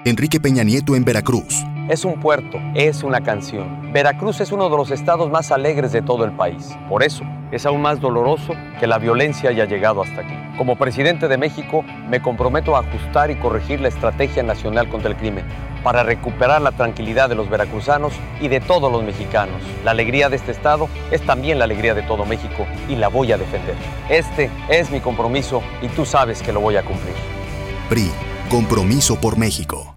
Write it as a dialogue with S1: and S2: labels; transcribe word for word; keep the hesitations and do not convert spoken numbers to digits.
S1: Enrique Peña Nieto en Veracruz.
S2: Es un puerto, es una canción. Veracruz es uno de los estados más alegres de todo el país. Por eso, es aún más doloroso que la violencia haya llegado hasta aquí. Como presidente de México, me comprometo a ajustar y corregir la estrategia nacional contra el crimen para recuperar la tranquilidad de los veracruzanos y de todos los mexicanos. La alegría de este estado es también la alegría de todo México y la voy a defender. Este es mi compromiso y tú sabes que lo voy a cumplir.
S1: P R I, Compromiso por México.